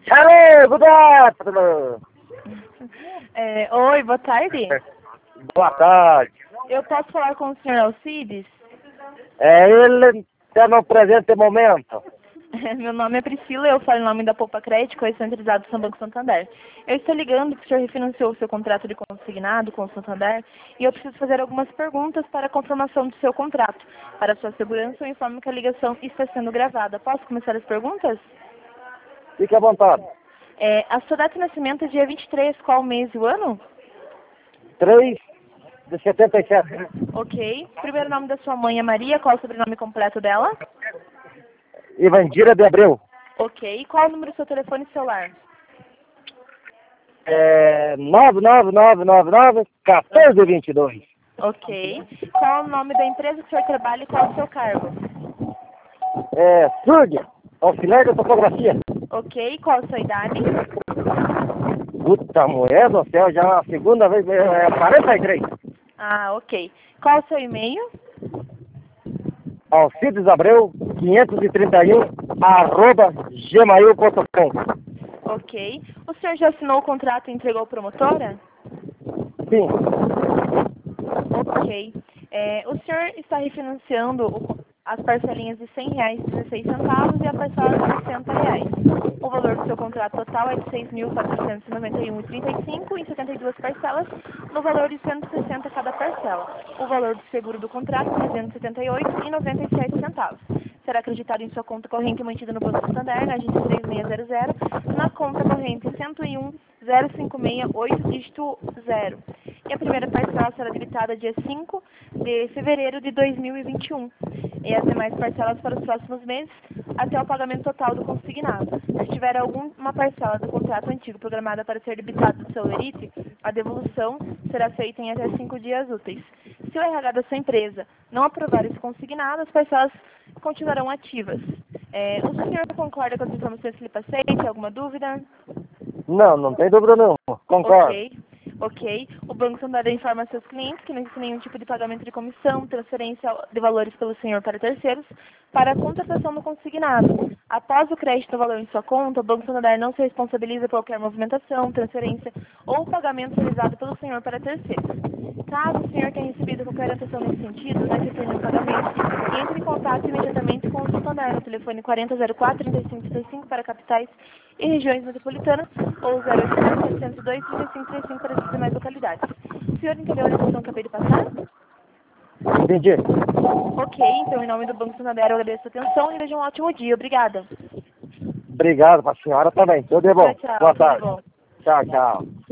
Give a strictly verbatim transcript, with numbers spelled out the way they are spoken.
Alô, boa tarde. É, oi, boa tarde. Boa tarde. Eu posso falar com o senhor Alcides? É, ele está no presente momento. Meu nome é Priscila, eu falo em nome da Poupa Crédito, que é centralizado do São Banco Santander. Eu estou ligando porque o senhor refinanciou o seu contrato de consignado com o Santander e eu preciso fazer algumas perguntas para a confirmação do seu contrato. Para sua segurança, eu informo que a ligação está sendo gravada. Posso começar as perguntas? Fique à vontade. É, a sua data de nascimento é dia vinte e três, qual mês e o ano? três de setenta e sete. Ok. Primeiro nome da sua mãe é Maria, qual é o sobrenome completo dela? Ivandira de Abreu. Ok. Qual é o número do seu telefone celular? É, nove nove nove nove nove, um quatro dois dois. Ok. Qual é o nome da empresa que o senhor trabalha e qual é o seu cargo? É, Surge, auxiliar de topografia. Ok. Qual é a sua idade? Puta mulher do céu, já é a segunda vez, é quarenta e três. Ah, ok. Qual é o seu e-mail? Alcides Abreu, quinhentos e trinta e um, arroba gmail ponto com. Ok. O senhor já assinou o contrato e entregou à promotora? Sim, Ok. É, o senhor está refinanciando o- as parcelinhas de cem reais e dezesseis centavos e a parcela de sessenta reais. O valor do seu contrato total é de seis mil quatrocentos e noventa e um vírgula trinta e cinco em setenta e duas parcelas, no valor de cento e sessenta cada parcela. O valor do seguro do contrato é trezentos e setenta e oito reais e noventa e sete centavos. Será acreditado em sua conta corrente mantida no Banco Santander, na agência três seis zero zero, na conta corrente cento e um, zero cinco seis oito, dígito zero. E a primeira parcela será debitada dia cinco de fevereiro de dois mil e vinte e um. E as demais parcelas para os próximos meses, até o pagamento total do consignado. Se tiver alguma parcela do contrato antigo programada para ser debitada do seu lerite, a devolução será feita em até cinco dias úteis. Se o R H da sua empresa não aprovar esse consignado, as parcelas continuarão ativas. É, o senhor concorda com as informações que lhe passei? Tem alguma dúvida? não, não tem dúvida nenhuma. Concordo. Ok, ok. O Banco Santander informa a seus clientes que não existe nenhum tipo de pagamento de comissão, transferência de valores pelo senhor para terceiros, para a contratação do consignado. Após o crédito do valor em sua conta, o Banco Santander não se responsabiliza por qualquer movimentação, transferência ou pagamento realizado pelo senhor para terceiros. Caso o senhor tenha recebido qualquer atenção nesse sentido, não retorne o pagamento, entre em contato imediatamente com o Santander no telefone quarenta zero quatro, trinta e cinco trinta e cinco para capitais e regiões metropolitanas ou zero oitocentos, setecentos e dois, trinta e cinco trinta e cinco para as demais localidades. O senhor entendeu a orientação que acabei de passar? Entendi. Ok, então em nome do Banco Santander eu agradeço a atenção e desejo um ótimo dia. Obrigada. Obrigado para a senhora também. Tudo de Tchau, bom. tchau. Boa Tudo de tarde. bom. Tchau, tchau.